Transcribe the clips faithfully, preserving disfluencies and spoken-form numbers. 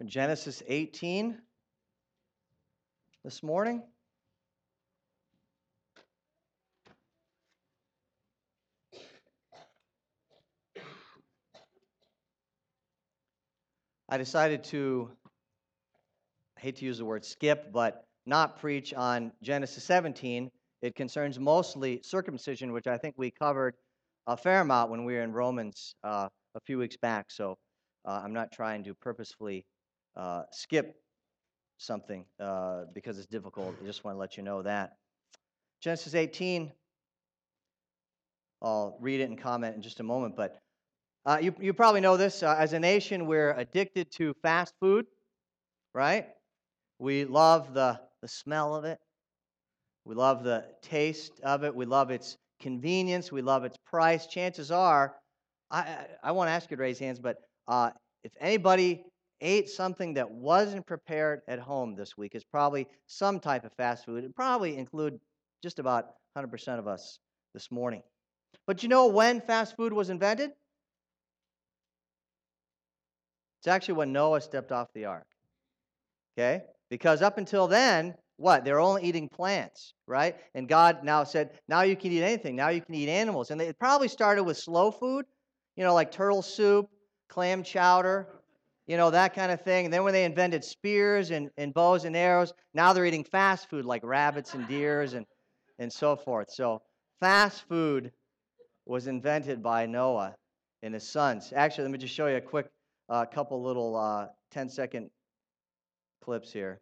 in Genesis eighteen this morning. I decided to, I hate to use the word skip, but not preach on Genesis seventeen. It concerns mostly circumcision, which I think we covered a fair amount when we were in Romans uh, a few weeks back. So uh, I'm not trying to purposefully uh, skip something uh, because it's difficult. I just want to let you know that. Genesis eighteen, I'll read it and comment in just a moment, but uh, you, you probably know this. Uh, as a nation, we're addicted to fast food, right? We love the, the smell of it. We love the taste of it. We love its convenience. We love its price. Chances are, I, I, I won't ask you to raise hands, but uh, if anybody ate something that wasn't prepared at home this week, it's probably some type of fast food. It probably include just about one hundred percent of us this morning. But you know when fast food was invented? It's actually when Noah stepped off the ark. Okay? Because up until then, what? They were only eating plants, right? And God now said, now you can eat anything. Now you can eat animals. And they, it probably started with slow food, you know, like turtle soup, clam chowder, you know, that kind of thing. And then when they invented spears and, and bows and arrows, now they're eating fast food like rabbits and deers and, and so forth. So fast food was invented by Noah and his sons. Actually, let me just show you a quick uh, couple little uh, ten-second clips here.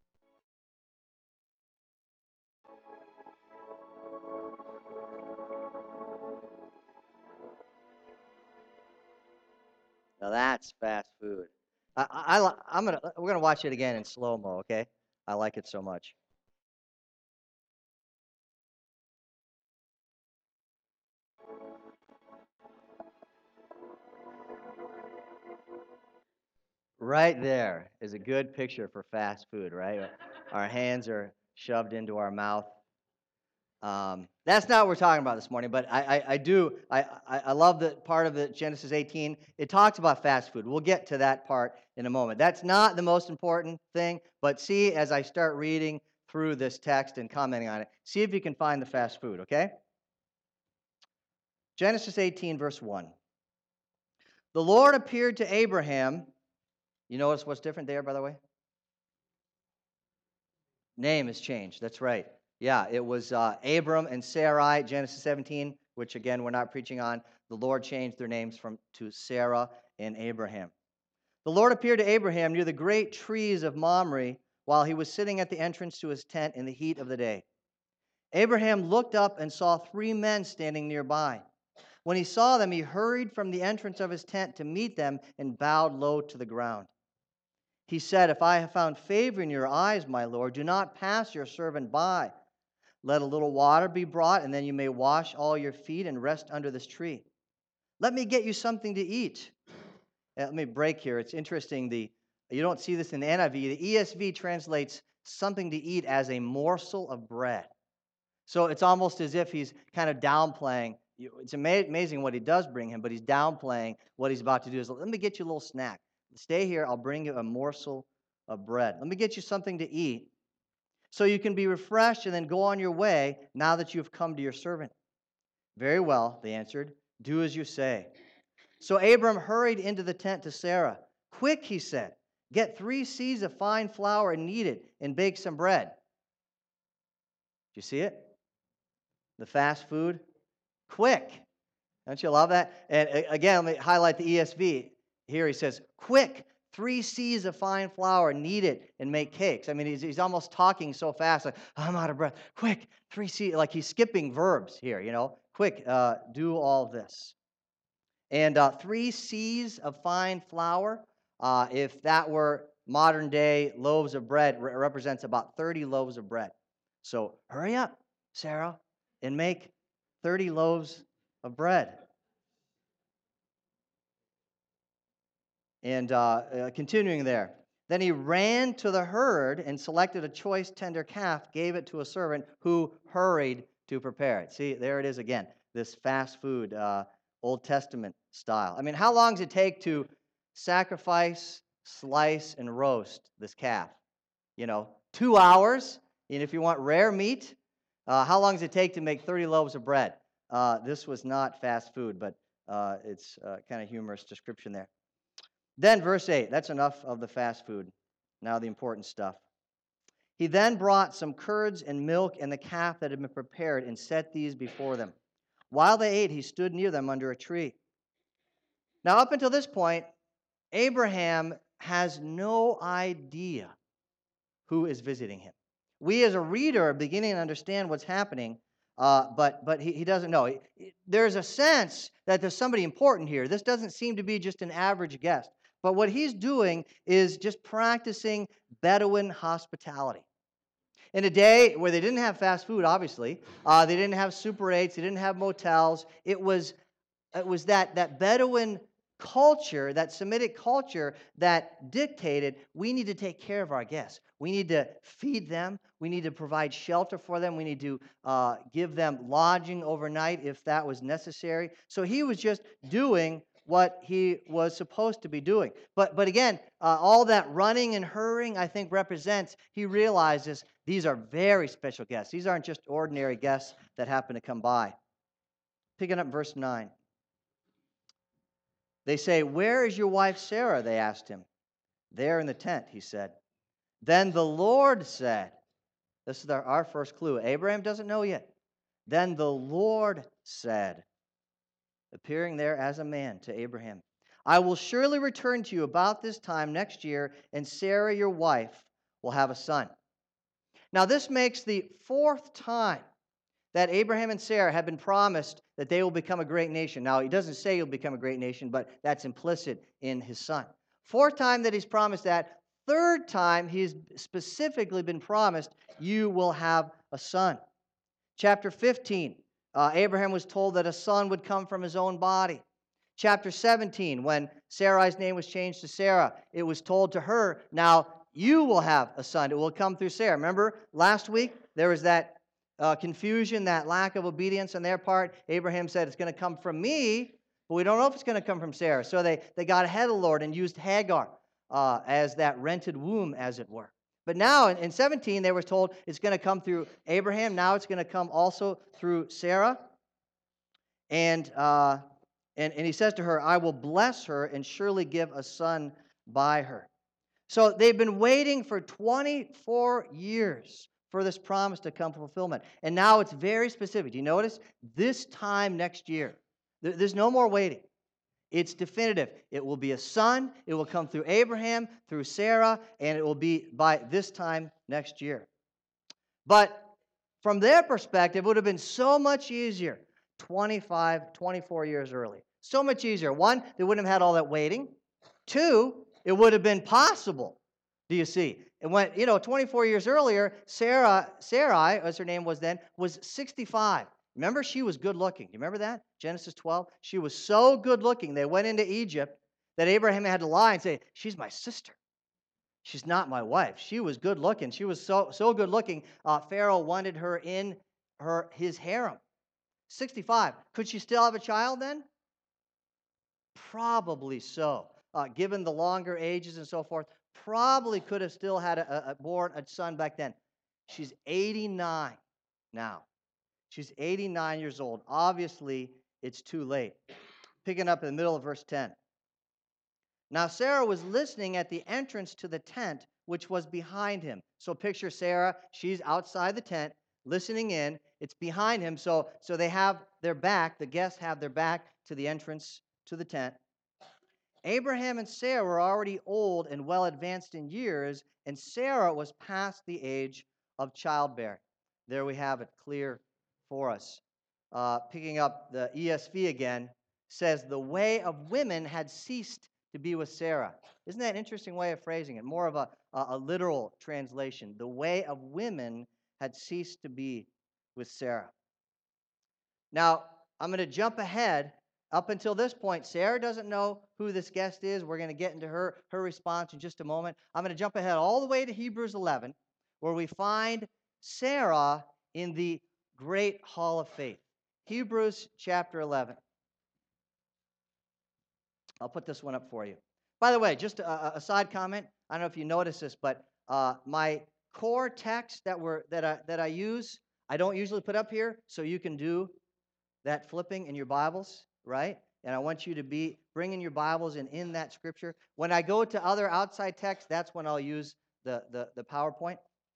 Now that's fast food. I, I, I I'm gonna we're gonna watch it again in slow mo. Okay, I like it so much. Right there is a good picture for fast food. Right, our hands are shoved into our mouth. Um, that's not what we're talking about this morning, but I, I, I do, I, I, I love the part of the Genesis eighteen. It talks about fast food. We'll get to that part in a moment. That's not the most important thing, but see as I start reading through this text and commenting on it, see if you can find the fast food, okay? Genesis eighteen, verse one. The Lord appeared to Abraham. You notice what's different there, by the way? Name has changed. That's right. Yeah, it was uh, Abram and Sarai, Genesis seventeen, which again we're not preaching on. The Lord changed their names from to Sarah and Abraham. The Lord appeared to Abraham near the great trees of Mamre while he was sitting at the entrance to his tent in the heat of the day. Abraham looked up and saw three men standing nearby. When he saw them, he hurried from the entrance of his tent to meet them and bowed low to the ground. He said, "If I have found favor in your eyes, my Lord, do not pass your servant by. Let a little water be brought, and then you may wash all your feet and rest under this tree. Let me get you something to eat." Uh, Let me break here. It's interesting. The you don't see this in the N I V. The E S V translates something to eat as a morsel of bread. So it's almost as if he's kind of downplaying. It's ama- amazing what he does bring him, but he's downplaying what he's about to do. Is let me get you a little snack. Stay here. I'll bring you a morsel of bread. Let me get you something to eat so you can be refreshed and then go on your way now that you've come to your servant. Very well, they answered. Do as you say. So Abram hurried into the tent to Sarah. Quick, he said, get three seahs of fine flour and knead it and bake some bread. Do you see it? The fast food. Quick. Don't you love that? And again, let me highlight the E S V. Here he says, quick, three seahs of fine flour, knead it, and make cakes. I mean, he's, he's almost talking so fast, like, I'm out of breath. Quick, three seahs, like he's skipping verbs here, you know. Quick, uh, do all this. And uh, three seahs of fine flour, uh, if that were modern day loaves of bread, re- represents about thirty loaves of bread. So hurry up, Sarah, and make thirty loaves of bread. And uh, uh, continuing there. Then he ran to the herd and selected a choice tender calf, gave it to a servant who hurried to prepare it. See, there it is again, this fast food, uh, Old Testament style. I mean, how long does it take to sacrifice slice and roast this calf. You know, two hours. And if you want rare meat, uh, how long does it take to make thirty loaves of bread? Uh, this was not fast food, but uh, it's uh, kind of humorous description there. Then, verse eight, that's enough of the fast food. Now, the important stuff. He then brought some curds and milk and the calf that had been prepared and set these before them. While they ate, he stood near them under a tree. Now, up until this point, Abraham has no idea who is visiting him. We, as a reader, are beginning to understand what's happening, uh, but but he, he doesn't know. He- he- There's a sense that there's somebody important here. This doesn't seem to be just an average guest. But what he's doing is just practicing Bedouin hospitality. In a day where they didn't have fast food, obviously, uh, they didn't have Super eights, they didn't have motels. It was it was that that Bedouin culture, that Semitic culture, that dictated we need to take care of our guests. We need to feed them. We need to provide shelter for them. We need to uh, give them lodging overnight if that was necessary. So he was just doing what he was supposed to be doing. But but again, uh, all that running and hurrying, I think, represents he realizes these are very special guests. These aren't just ordinary guests that happen to come by. Picking up verse nine. They say, "Where is your wife Sarah?" They asked him. "There in the tent," he said. Then the Lord said, this is our, our first clue. Abraham doesn't know yet. Then the Lord said, appearing there as a man to Abraham, "I will surely return to you about this time next year, and Sarah, your wife, will have a son." Now, this makes the fourth time that Abraham and Sarah have been promised that they will become a great nation. Now, he doesn't say he'll become a great nation, but that's implicit in his son. Fourth time that he's promised that. Third time he's specifically been promised, you will have a son. Chapter fifteen, uh, Abraham was told that a son would come from his own body. Chapter seventeen, when Sarai's name was changed to Sarah, it was told to her, now you will have a son. It will come through Sarah. Remember last week, there was that uh, confusion, that lack of obedience on their part. Abraham said, it's going to come from me, but we don't know if it's going to come from Sarah. So they, they got ahead of the Lord and used Hagar uh, as that rented womb, as it were. But now in, in seventeen, they were told it's going to come through Abraham. Now it's going to come also through Sarah. And, uh, and, and he says to her, I will bless her and surely give a son by her. So they've been waiting for twenty-four years for this promise to come to fulfillment. And now it's very specific. Do you notice? This time next year. There's no more waiting. It's definitive. It will be a son. It will come through Abraham, through Sarah, and it will be by this time next year. But from their perspective, it would have been so much easier twenty-five, twenty-four years early. So much easier. One, they wouldn't have had all that waiting. Two, it would have been possible. Do you see? And when, you know, twenty-four years earlier, Sarah, Sarai, as her name was then, was sixty-five. Remember, she was good looking. You remember that? Genesis twelve? She was so good looking. They went into Egypt that Abraham had to lie and say, she's my sister. She's not my wife. She was good looking. She was so so good looking. Uh, Pharaoh wanted her in her his harem. sixty-five. Could she still have a child then? Probably so. Uh, given the longer ages and so forth, probably could have still had a, a, born a son back then. She's eighty-nine now. She's eighty-nine years old. Obviously, it's too late. Picking up in the middle of verse ten. Now Sarah was listening at the entrance to the tent, which was behind him. So picture Sarah, she's outside the tent, listening in. It's behind him, so, so they have their back, the guests have their back to the entrance to the tent. Abraham and Sarah were already old and well advanced in years, and Sarah was past the age of childbearing. There we have it, clear for us. Uh, picking up the E S V again, says the way of women had ceased to be with Sarah. Isn't that an interesting way of phrasing it? More of a, a, a literal translation. The way of women had ceased to be with Sarah. Now, I'm going to jump ahead. Up until this point, Sarah doesn't know who this guest is. We're going to get into her, her response in just a moment. I'm going to jump ahead all the way to Hebrews eleven, where we find Sarah in the great hall of faith. Hebrews chapter eleven. I'll put this one up for you. By the way, just a, a- a side comment. I don't know if you noticed this, but uh, my core text that we're that I that I use, I don't usually put up here, so you can do that flipping in your Bibles, right? And I want you to be bringing your Bibles and in that scripture. When I go to other outside texts, that's when I'll use the the, the PowerPoint.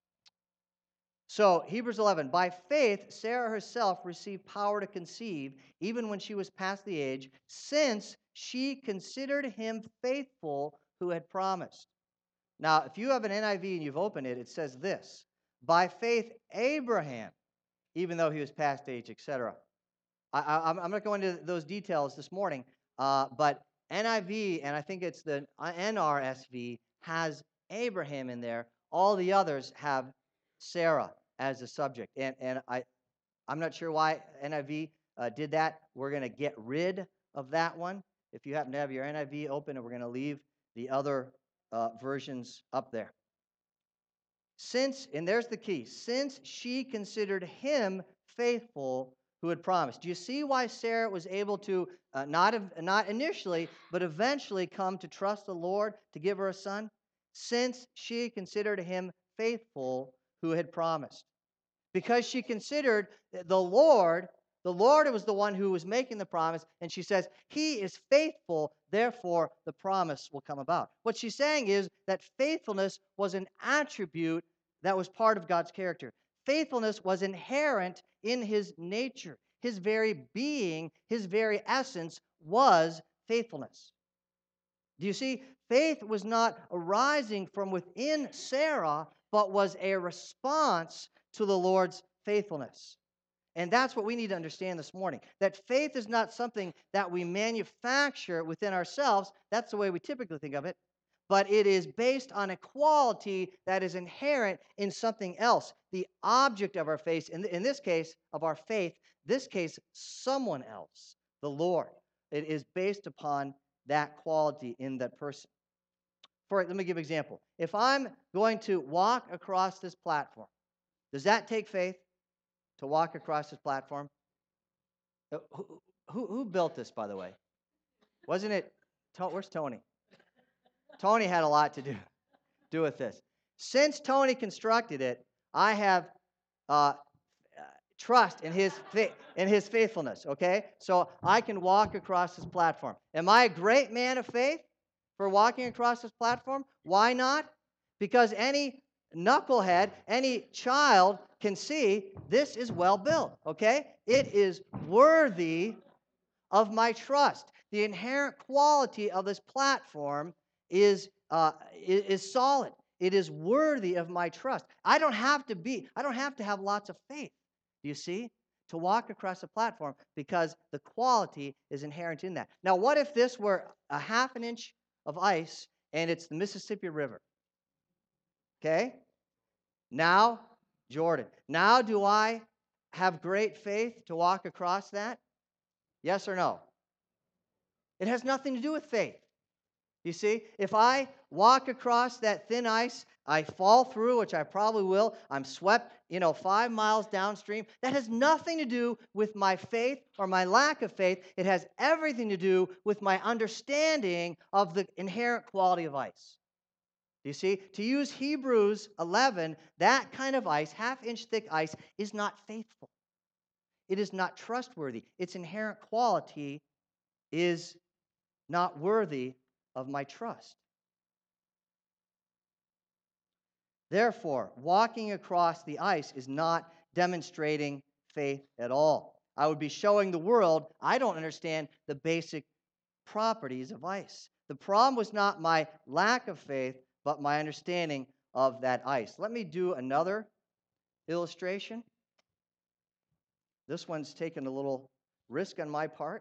So, Hebrews eleven, by faith, Sarah herself received power to conceive, even when she was past the age, since she considered him faithful who had promised. Now, if you have an N I V and you've opened it, it says this: by faith, Abraham, even though he was past age, et cetera. I, I, I'm not going into those details this morning, uh, but N I V, and I think it's the N R S V, has Abraham in there. All the others have Sarah as the subject. And, and I, I'm not sure why N I V uh, did that. We're going to get rid of that one. If you happen to have your N I V open, and we're going to leave the other uh, versions up there. Since, and there's the key, since she considered him faithful who had promised. Do you see why Sarah was able to, uh, not, not initially, but eventually come to trust the Lord to give her a son? Since she considered him faithful who had promised. Because she considered the Lord, the Lord was the one who was making the promise, and she says, he is faithful, therefore the promise will come about. What she's saying is that faithfulness was an attribute that was part of God's character. Faithfulness was inherent in his nature. His very being, his very essence was faithfulness. Do you see? Faith was not arising from within Sarah, but was a response to the Lord's faithfulness. And that's what we need to understand this morning. That faith is not something that we manufacture within ourselves. That's the way we typically think of it. But it is based on a quality that is inherent in something else. The object of our faith, in, in this case, of our faith, this case, someone else, the Lord. It is based upon that quality in that person. For let me give an example. If I'm going to walk across this platform, does that take faith to walk across this platform? Uh, Who, who, who built this, by the way? Wasn't it? To- Where's Tony? Tony had a lot to do, do with this. Since Tony constructed it, I have uh, trust in his fa- in his faithfulness. Okay, so I can walk across this platform. Am I a great man of faith for walking across this platform? Why not? Because any knucklehead, any child can see this is well built. Okay, it is worthy of my trust. The inherent quality of this platform is, uh, is, is solid. It is worthy of my trust. I don't have to be, I don't have to have lots of faith, do you see, to walk across a platform because the quality is inherent in that. Now, what if this were a half an inch of ice and it's the Mississippi River? Okay? Now, Jordan. Now, do I have great faith to walk across that? Yes or no? It has nothing to do with faith. You see, if I walk across that thin ice, I fall through, which I probably will, I'm swept, you know, five miles downstream. That has nothing to do with my faith or my lack of faith. It has everything to do with my understanding of the inherent quality of ice. Do you see? To use Hebrews eleven, that kind of ice, half-inch thick ice, is not faithful. It is not trustworthy. Its inherent quality is not worthy of my trust. Therefore, walking across the ice is not demonstrating faith at all. I would be showing the world I don't understand the basic properties of ice. The problem was not my lack of faith, but my understanding of that ice. Let me do another illustration. This one's taken a little risk on my part.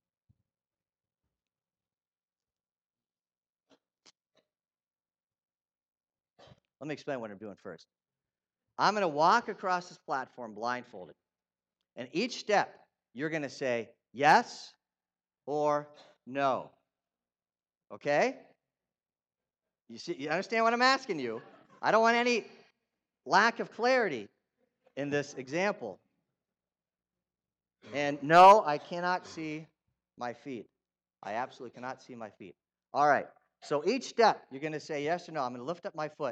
Let me explain what I'm doing first. I'm going to walk across this platform blindfolded. And each step, you're going to say yes or no. Okay? You see, you understand what I'm asking you? I don't want any lack of clarity in this example. And no, I cannot see my feet. I absolutely cannot see my feet. All right. So each step, you're going to say yes or no. I'm going to lift up my foot.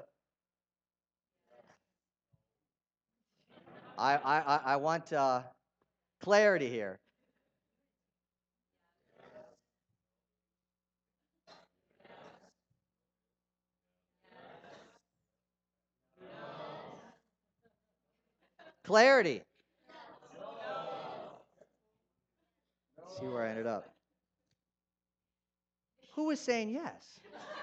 I, I, I I want uh, clarity here. Clarity. Let's see where I ended up. Who was saying yes?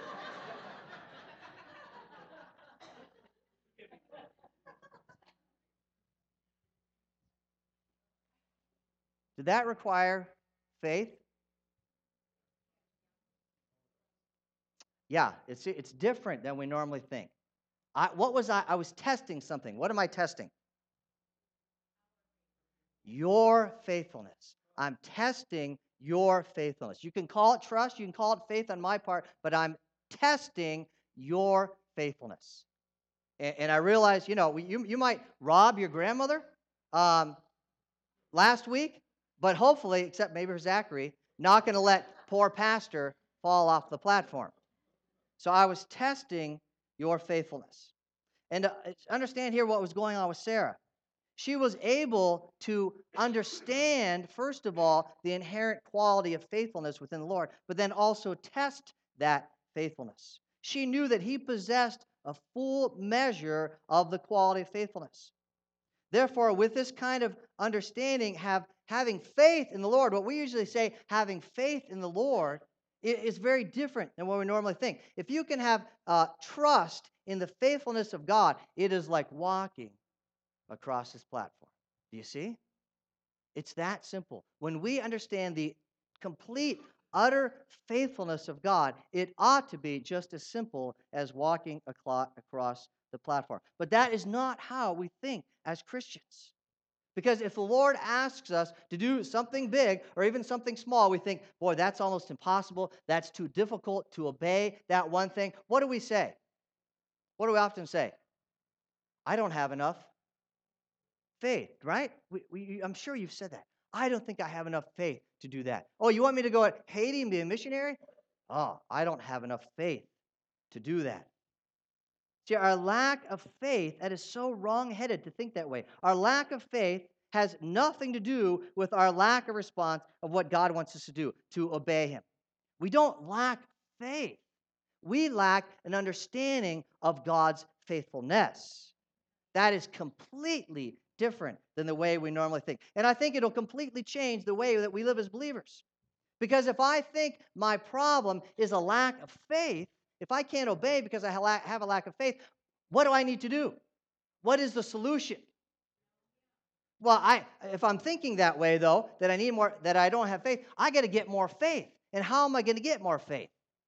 Did that require faith? Yeah, it's it's different than we normally think. I, what was I? I was testing something. What am I testing? Your faithfulness. I'm testing your faithfulness. You can call it trust, you can call it faith on my part, but I'm testing your faithfulness. And, and I realize, you know, we, you, you might rob your grandmother um, last week, but hopefully, except maybe for Zachary, not going to let poor pastor fall off the platform. So I was testing your faithfulness. And uh, understand here what was going on with Sarah. She was able to understand, first of all, the inherent quality of faithfulness within the Lord, but then also test that faithfulness. She knew that he possessed a full measure of the quality of faithfulness. Therefore, with this kind of understanding, have having faith in the Lord, what we usually say, having faith in the Lord, is very different than what we normally think. If you can have uh, trust in the faithfulness of God, it is like walking across this platform. Do you see? It's that simple. When we understand the complete, utter faithfulness of God, it ought to be just as simple as walking across the platform. But that is not how we think as Christians. Because if the Lord asks us to do something big or even something small, we think, boy, that's almost impossible. That's too difficult to obey that one thing. What do we say? What do we often say? I don't have enough faith, right? We, we, I'm sure you've said that. I don't think I have enough faith to do that. Oh, you want me to go to Haiti and be a missionary? Oh, I don't have enough faith to do that. See, our lack of faith, that is so wrong-headed to think that way. Our lack of faith has nothing to do with our lack of response of what God wants us to do, to obey Him. We don't lack faith. We lack an understanding of God's faithfulness. That is completely different than the way we normally think. And I think it'll completely change the way that we live as believers. Because if I think my problem is a lack of faith, if I can't obey because I have a lack of faith, what do I need to do? What is the solution? Well, I if I'm thinking that way though, that I need more, that I don't have faith, I got to get more faith. And how am I going to get more faith?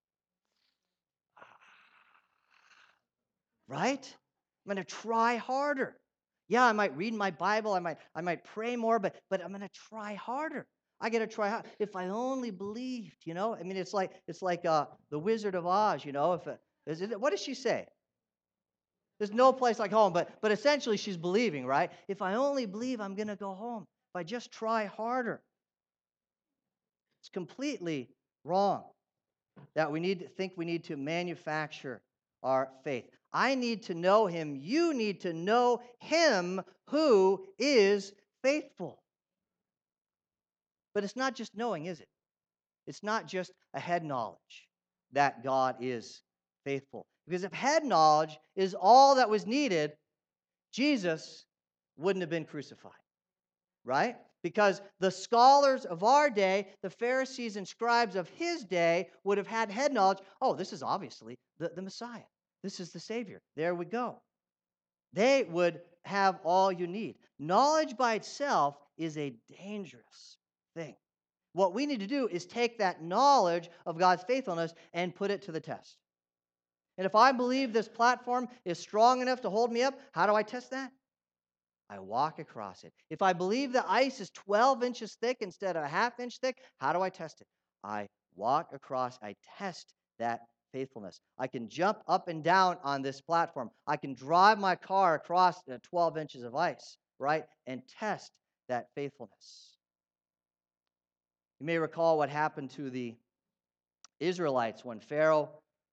Right? I'm going to try harder. Yeah, I might read my Bible, I might I might pray more, but but I'm going to try harder. I got to try hard. If I only believed, you know. I mean, it's like it's like uh, the Wizard of Oz, you know. If it, is it, what does she say? There's no place like home, but but essentially she's believing, right? If I only believe, I'm going to go home. If I just try harder, it's completely wrong. That we need to think we need to manufacture our faith. I need to know Him. You need to know Him who is faithful. But it's not just knowing, is it? It's not just a head knowledge that God is faithful. Because if head knowledge is all that was needed, Jesus wouldn't have been crucified, right? Because the scholars of our day, the Pharisees and scribes of his day, would have had head knowledge. Oh, this is obviously the, the Messiah. This is the Savior. There we go. They would have all you need. Knowledge by itself is a dangerous thing. What we need to do is take that knowledge of God's faithfulness and put it to the test. And if I believe this platform is strong enough to hold me up, how do I test that? I walk across it. If I believe the ice is twelve inches thick instead of a half inch thick, how do I test it? I walk across, I test that faithfulness. I can jump up and down on this platform. I can drive my car across twelve inches of ice, right? And test that faithfulness. You may recall what happened to the Israelites when Pharaoh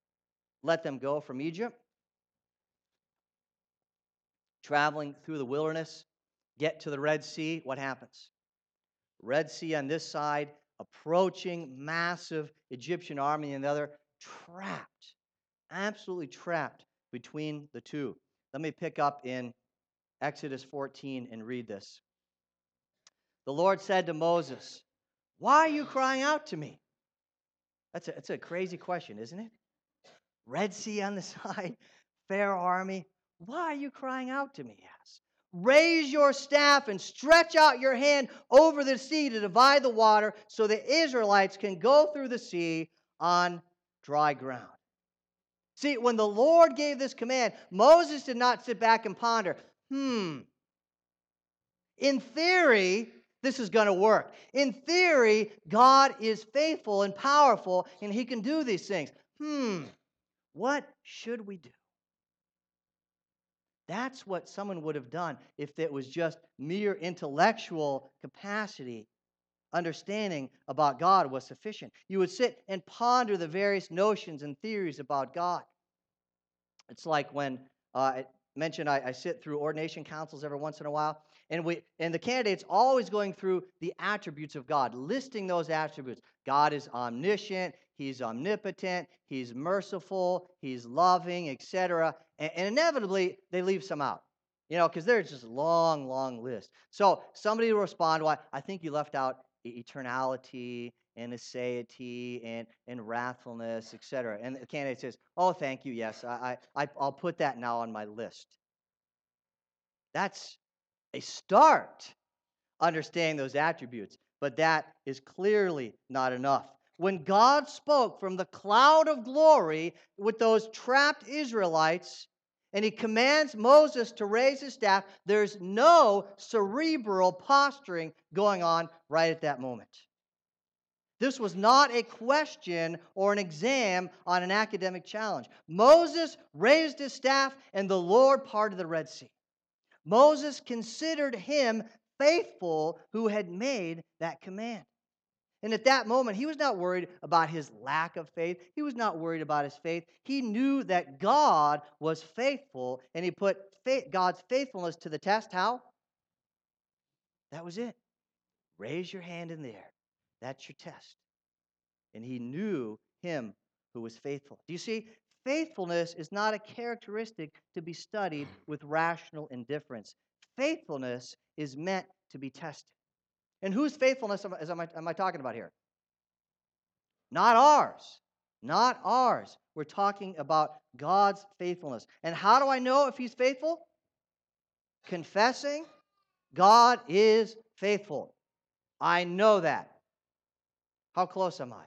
let them go from Egypt, traveling through the wilderness, get to the Red Sea. What happens? Red Sea on this side, approaching massive Egyptian army on the other, trapped, absolutely trapped between the two. Let me pick up in Exodus fourteen and read this. The Lord said to Moses, "Why are you crying out to me?" That's a, that's a crazy question, isn't it? Red Sea on the side, Pharaoh army. Why are you crying out to me? He asks. Raise your staff and stretch out your hand over the sea to divide the water so the Israelites can go through the sea on dry ground. See, when the Lord gave this command, Moses did not sit back and ponder, hmm, in theory, this is going to work. In theory, God is faithful and powerful, and he can do these things. Hmm, what should we do? That's what someone would have done if it was just mere intellectual capacity. Understanding about God was sufficient. You would sit and ponder the various notions and theories about God. It's like when uh, I mentioned I, I sit through ordination councils every once in a while, and we and the candidate's always going through the attributes of God, listing those attributes. God is omniscient, he's omnipotent, he's merciful, he's loving, et cetera. And, and inevitably, they leave some out. You know, because there's just a long, long list. So somebody will respond, well, I think you left out e- eternality and aseity and, and wrathfulness, et cetera. And the candidate says, oh, thank you, yes, I, I, I'll put that now on my list. That's a start, understanding those attributes, but that is clearly not enough. When God spoke from the cloud of glory with those trapped Israelites, and he commands Moses to raise his staff, there's no cerebral posturing going on right at that moment. This was not a question or an exam on an academic challenge. Moses raised his staff, and the Lord parted the Red Sea. Moses considered him faithful who had made that command. And at that moment, he was not worried about his lack of faith. He was not worried about his faith. He knew that God was faithful, and he put faith, God's faithfulness to the test. How? That was it. Raise your hand in the air. That's your test. And he knew him who was faithful. Do you see? Faithfulness is not a characteristic to be studied with rational indifference. Faithfulness is meant to be tested. And whose faithfulness am I, am I talking about here? Not ours. Not ours. We're talking about God's faithfulness. And how do I know if he's faithful? Confessing God is faithful. I know that. How close am I?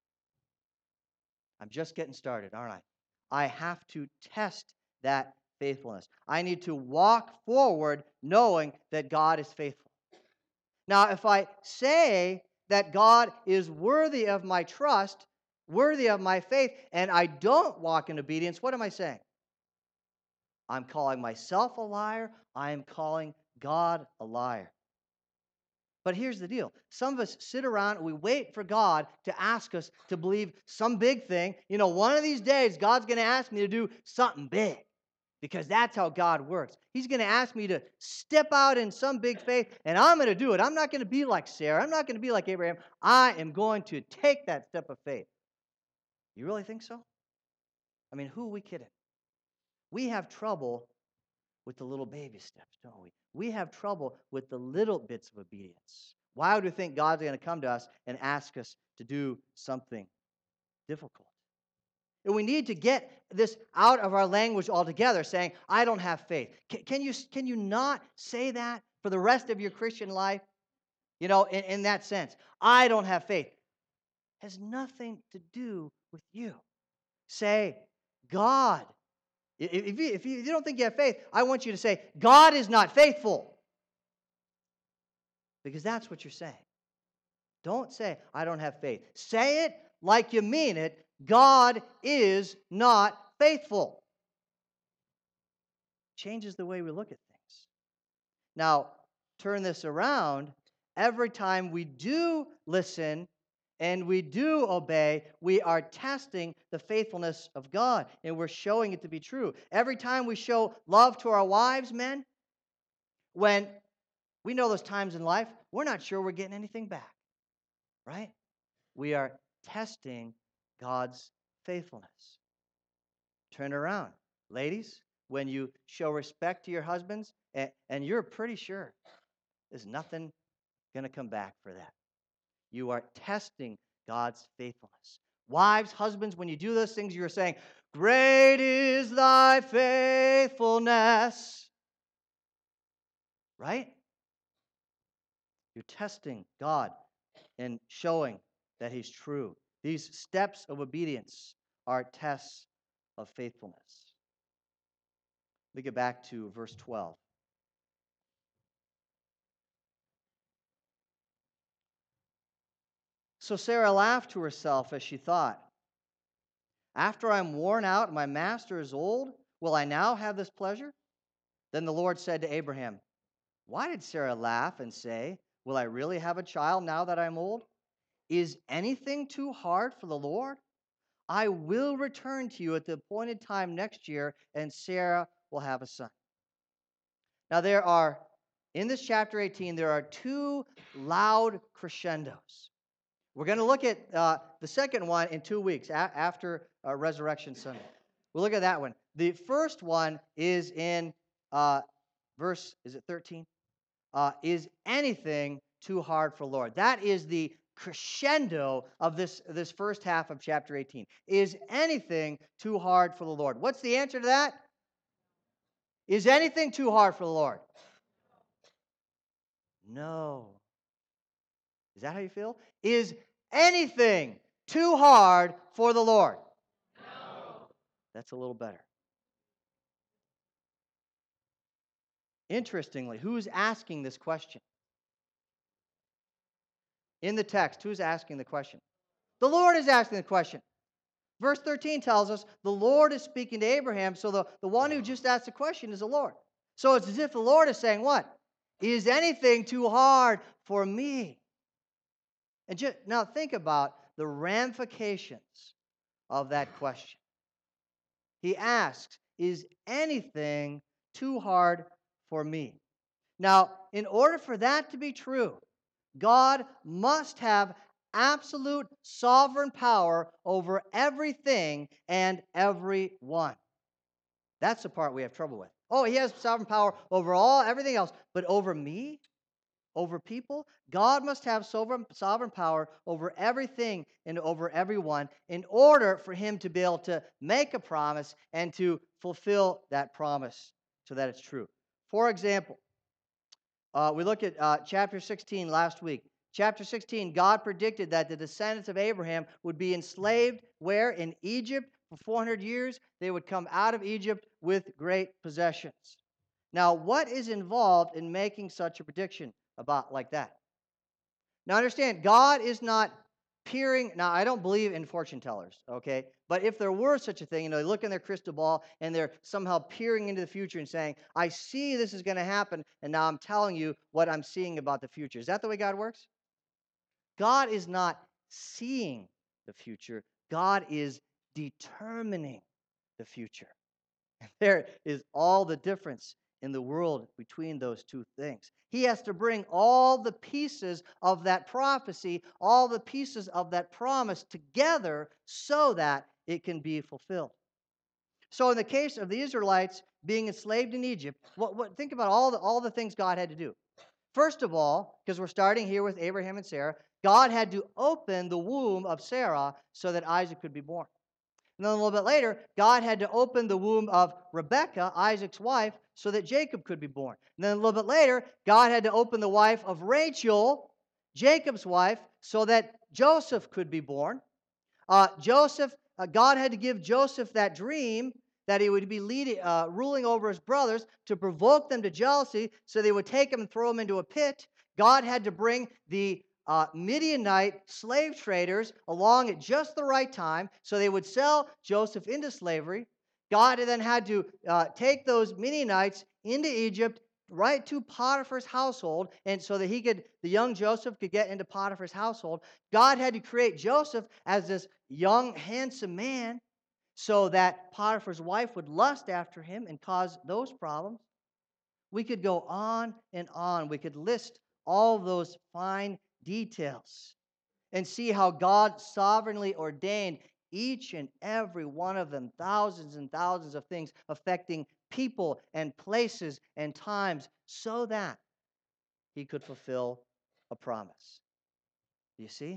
I'm just getting started, aren't I? I have to test that faithfulness. I need to walk forward knowing that God is faithful. Now, if I say that God is worthy of my trust, worthy of my faith, and I don't walk in obedience, what am I saying? I'm calling myself a liar. I am calling God a liar. But here's the deal. Some of us sit around and we wait for God to ask us to believe some big thing. You know, one of these days, God's going to ask me to do something big because that's how God works. He's going to ask me to step out in some big faith, and I'm going to do it. I'm not going to be like Sarah. I'm not going to be like Abraham. I am going to take that step of faith. You really think so? I mean, who are we kidding? We have trouble with the little baby steps, don't we? We have trouble with the little bits of obedience. Why would we think God's going to come to us and ask us to do something difficult? And we need to get this out of our language altogether, saying, I don't have faith. Can, can, you, can you not say that for the rest of your Christian life? You know, in, in that sense, I don't have faith. It has nothing to do with you. Say, God, if you, if you don't think you have faith, I want you to say, God is not faithful. Because that's what you're saying. Don't say, I don't have faith. Say it like you mean it. God is not faithful. Changes the way we look at things. Now, turn this around. Every time we do listen and we do obey, we are testing the faithfulness of God, and we're showing it to be true. Every time we show love to our wives, men, when we know those times in life, we're not sure we're getting anything back, right? We are testing God's faithfulness. Turn around. Ladies, when you show respect to your husbands, and, and you're pretty sure there's nothing going to come back for that. You are testing God's faithfulness. Wives, husbands, when you do those things, you're saying, great is thy faithfulness. Right? You're testing God and showing that He's true. These steps of obedience are tests of faithfulness. Let me get back to verse twelve. So Sarah laughed to herself as she thought, after I'm worn out and my master is old, will I now have this pleasure? Then the Lord said to Abraham, why did Sarah laugh and say, will I really have a child now that I'm old? Is anything too hard for the Lord? I will return to you at the appointed time next year, and Sarah will have a son. Now there are, in this chapter eighteen, there are two loud crescendos. We're going to look at uh, the second one in two weeks a- after uh, Resurrection Sunday. We'll look at that one. The first one is in uh, verse, is it thirteen? Uh, is anything too hard for the Lord? That is the crescendo of this, this first half of chapter eighteen. Is anything too hard for the Lord? What's the answer to that? Is anything too hard for the Lord? No. Is that how you feel? Is anything too hard for the Lord? No. That's a little better. Interestingly, who's asking this question? In the text, who's asking the question? The Lord is asking the question. Verse thirteen tells us the Lord is speaking to Abraham, so the, the one who just asked the question is the Lord. So it's as if the Lord is saying, what? Is anything too hard for me? And just, now think about the ramifications of that question. He asks, is anything too hard for me? Now, in order for that to be true, God must have absolute sovereign power over everything and everyone. That's the part we have trouble with. Oh, He has sovereign power over all, everything else, but over me? Over people? God must have sovereign, sovereign power over everything and over everyone in order for Him to be able to make a promise and to fulfill that promise so that it's true. For example, uh, we looked at uh, chapter sixteen last week. Chapter sixteen, God predicted that the descendants of Abraham would be enslaved where? In Egypt for four hundred years. They would come out of Egypt with great possessions. Now, what is involved in making such a prediction about like that? Now, understand, God is not peering. Now, I don't believe in fortune tellers, okay? But if there were such a thing, you know, they look in their crystal ball and they're somehow peering into the future and saying, I see this is going to happen, and now I'm telling you what I'm seeing about the future. Is that the way God works? God is not seeing the future. God is determining the future. There is all the difference in the world between those two things. He has to bring all the pieces of that prophecy, all the pieces of that promise together so that it can be fulfilled. So in the case of the Israelites being enslaved in Egypt, what, what, think about all the, all the things God had to do. First of all, because we're starting here with Abraham and Sarah, God had to open the womb of Sarah so that Isaac could be born. And then a little bit later, God had to open the womb of Rebekah, Isaac's wife, so that Jacob could be born. And then a little bit later, God had to open the wife of Rachel, Jacob's wife, so that Joseph could be born. Uh, Joseph, uh, God had to give Joseph that dream that he would be leading, uh, ruling over his brothers to provoke them to jealousy, so they would take him and throw him into a pit. God had to bring the uh, Midianite slave traders along at just the right time, so they would sell Joseph into slavery. God then had to uh, take those Midianites into Egypt, right to Potiphar's household, and so that he could, the young Joseph could get into Potiphar's household. God had to create Joseph as this young, handsome man so that Potiphar's wife would lust after him and cause those problems. We could go on and on. We could list all those fine details and see how God sovereignly ordained each and every one of them, thousands and thousands of things affecting people and places and times, so that he could fulfill a promise. Do you see?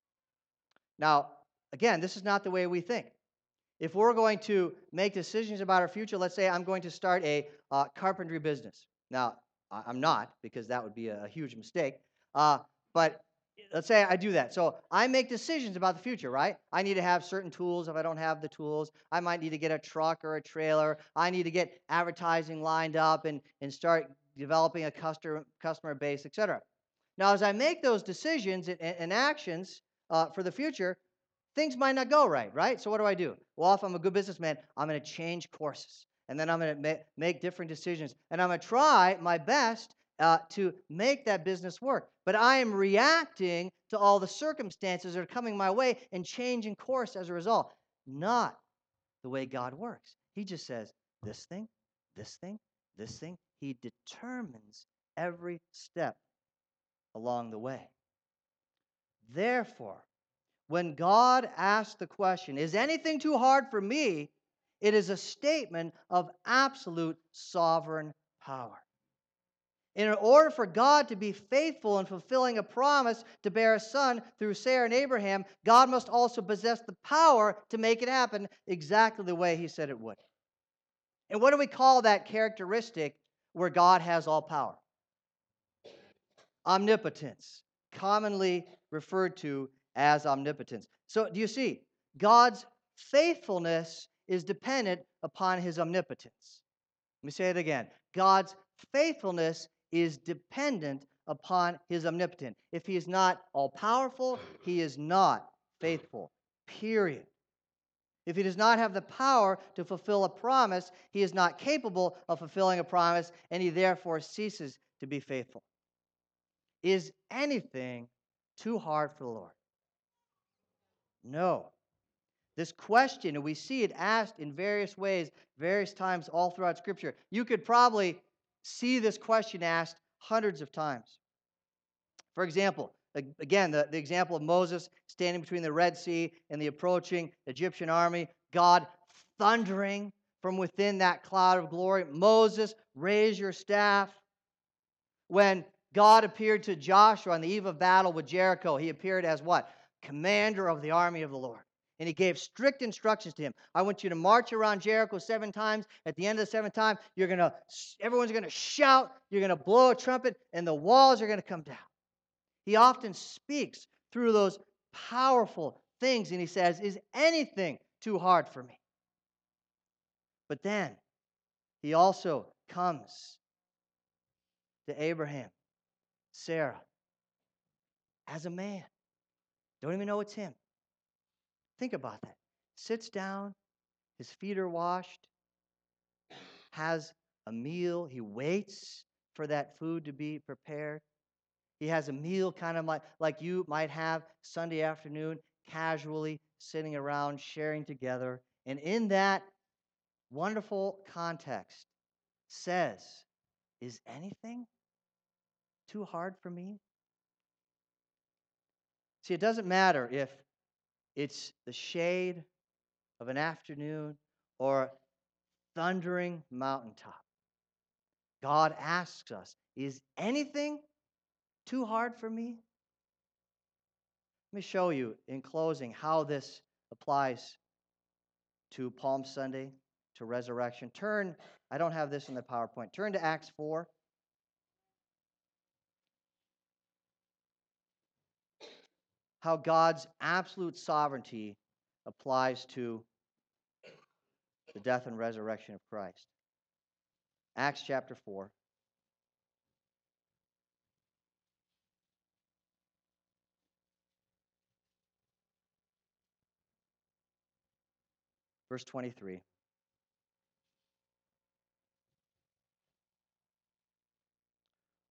Now, again, this is not the way we think. If we're going to make decisions about our future, let's say I'm going to start a uh, carpentry business. Now, I- I'm not, because that would be a, a huge mistake. Uh, but let's say I do that. So I make decisions about the future, right? I need to have certain tools. If I don't have the tools, I might need to get a truck or a trailer. I need to get advertising lined up and, and start developing a customer, customer base, et cetera. Now, as I make those decisions and, and actions uh, for the future, things might not go right, right? So what do I do? Well, if I'm a good businessman, I'm going to change courses. And then I'm going to ma- make different decisions. And I'm going to try my best uh, to make that business work. But I am reacting to all the circumstances that are coming my way and changing course as a result. Not the way God works. He just says, this thing, this thing, this thing. He determines every step along the way. Therefore, when God asks the question, is anything too hard for me? It is a statement of absolute sovereign power. In order for God to be faithful in fulfilling a promise to bear a son through Sarah and Abraham, God must also possess the power to make it happen exactly the way he said it would. And what do we call that characteristic where God has all power? Omnipotence, commonly referred to as omnipotence. So, do you see? God's faithfulness is dependent upon his omnipotence. Let me say it again. God's faithfulness is dependent upon his omnipotence. If he is not all powerful, he is not faithful. Period. If he does not have the power to fulfill a promise, he is not capable of fulfilling a promise, and he therefore ceases to be faithful. Is anything too hard for the Lord? No. This question, and we see it asked in various ways, various times all throughout Scripture. You could probably see this question asked hundreds of times. For example, again, the, the example of Moses standing between the Red Sea and the approaching Egyptian army, God thundering from within that cloud of glory. Moses, raise your staff. When God appeared to Joshua on the eve of battle with Jericho, he appeared as what? Commander of the army of the Lord. And he gave strict instructions to him. I want you to march around Jericho seven times. At the end of the seventh time, you're going to, everyone's going to shout. You're going to blow a trumpet, and the walls are going to come down. He often speaks through those powerful things, and he says, is anything too hard for me? But then he also comes to Abraham, Sarah, as a man. Don't even know it's him. Think about that. Sits down, his feet are washed, has a meal. He waits for that food to be prepared. He has a meal kind of like, like you might have Sunday afternoon, casually sitting around, sharing together. And in that wonderful context, says, is anything too hard for me? See, it doesn't matter if it's the shade of an afternoon or thundering mountaintop. God asks us, is anything too hard for me? Let me show you in closing how this applies to Palm Sunday, to resurrection. Turn, I don't have this in the PowerPoint. Turn to Acts four. How God's absolute sovereignty applies to the death and resurrection of Christ. Acts chapter four. Verse twenty-three.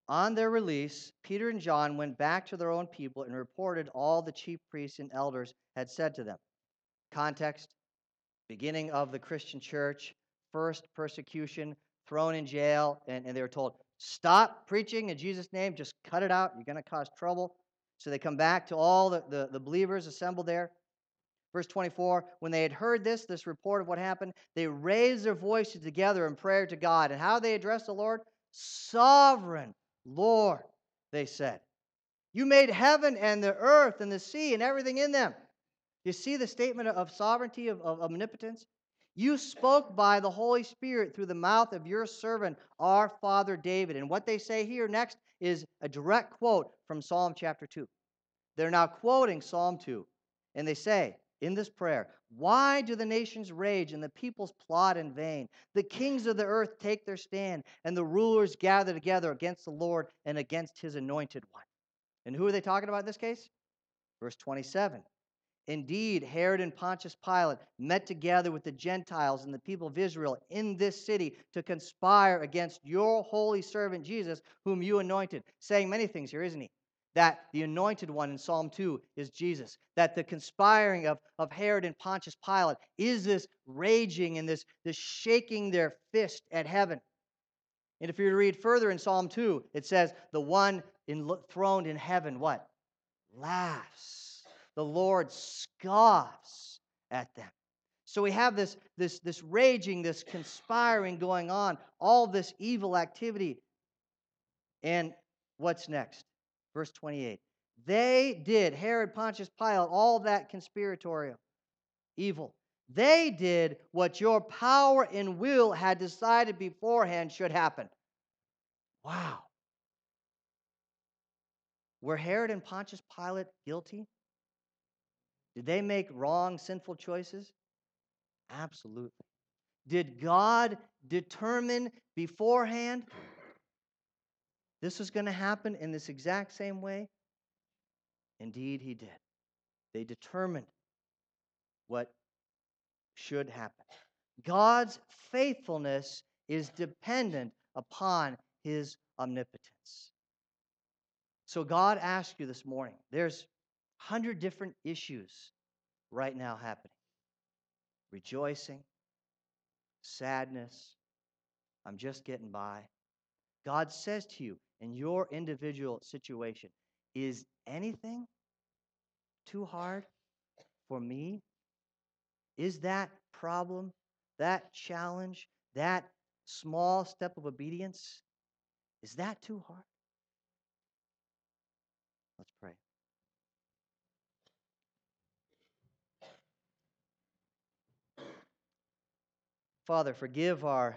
On their release, Peter and John went back to their own people and reported all the chief priests and elders had said to them. Context, beginning of the Christian church, first persecution, thrown in jail, and, and they were told, stop preaching in Jesus' name, just cut it out, you're going to cause trouble. So they come back to all the, the, the believers assembled there. Verse twenty-four, when they had heard this, this report of what happened, they raised their voices together in prayer to God. And how they addressed the Lord? Sovereign Lord, they said. You made heaven and the earth and the sea and everything in them. You see the statement of sovereignty, of, of omnipotence? You spoke by the Holy Spirit through the mouth of your servant, our father David. And what they say here next is a direct quote from Psalm chapter two. They're now quoting Psalm two. And they say in this prayer, why do the nations rage and the peoples plot in vain? The kings of the earth take their stand, and the rulers gather together against the Lord and against his anointed one. And who are they talking about in this case? Verse twenty-seven. Indeed, Herod and Pontius Pilate met together with the Gentiles and the people of Israel in this city to conspire against your holy servant Jesus, whom you anointed. Saying many things here, isn't he? That the anointed one in Psalm two is Jesus. That the conspiring of, of Herod and Pontius Pilate is this raging and this, this shaking their fist at heaven. And if you read further in Psalm two, it says, the one enthroned in heaven, what? Laughs. The Lord scoffs at them. So we have this, this, this raging, this conspiring going on, all this evil activity. And what's next? Verse twenty-eight. They did, Herod, Pontius Pilate, all that conspiratorial evil. They did what your power and will had decided beforehand should happen. Wow. Were Herod and Pontius Pilate guilty? Did they make wrong, sinful choices? Absolutely. Did God determine beforehand this was going to happen in this exact same way? Indeed, he did. They determined what should happen. God's faithfulness is dependent upon his omnipotence. So God asks you this morning, there's a hundred different issues right now happening. Rejoicing, sadness, I'm just getting by. God says to you in your individual situation, is anything too hard for me? Is that problem, that challenge, that small step of obedience, is that too hard? Let's pray. Father, forgive our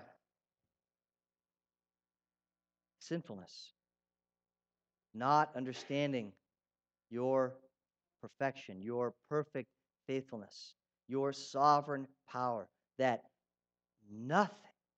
sinfulness, not understanding your perfection, your perfect faithfulness, your sovereign power, that nothing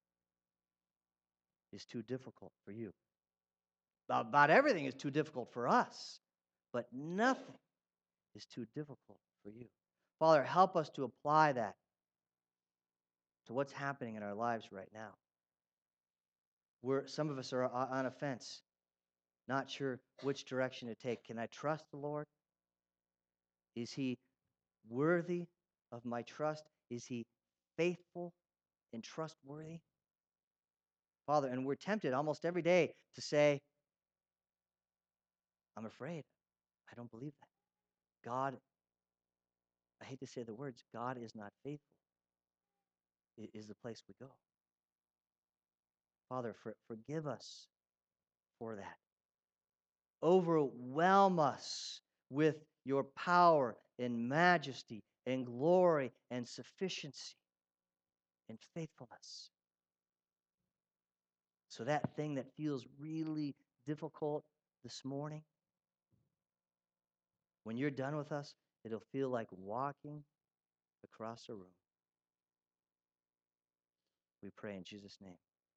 is too difficult for you. About everything is too difficult for us, but nothing is too difficult for you. Father, help us to apply that to what's happening in our lives right now. We're, some of us are on a fence, not sure which direction to take. Can I trust the Lord? Is he worthy of my trust? Is he faithful and trustworthy? Father, and we're tempted almost every day to say, I'm afraid. I don't believe that. God, I hate to say the words, God is not faithful, is the place we go. Father, for, forgive us for that. Overwhelm us with your power and majesty and glory and sufficiency and faithfulness. So that thing that feels really difficult this morning, when you're done with us, it'll feel like walking across a room. We pray in Jesus' name.